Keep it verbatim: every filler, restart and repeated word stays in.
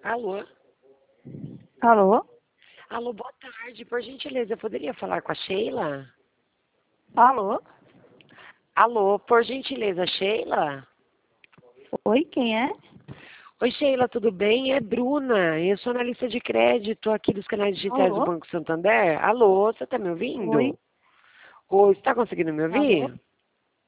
Alô? Alô? Alô, boa tarde. Por gentileza, eu poderia falar com a Sheila? Alô? Alô, por gentileza, Sheila? Oi, quem é? Oi, Sheila, tudo bem? É Bruna. Eu sou analista de crédito aqui dos canais digitais do Alô? Banco Santander. Alô, você está me Oi? ouvindo? Oi, você está conseguindo me Alô? ouvir?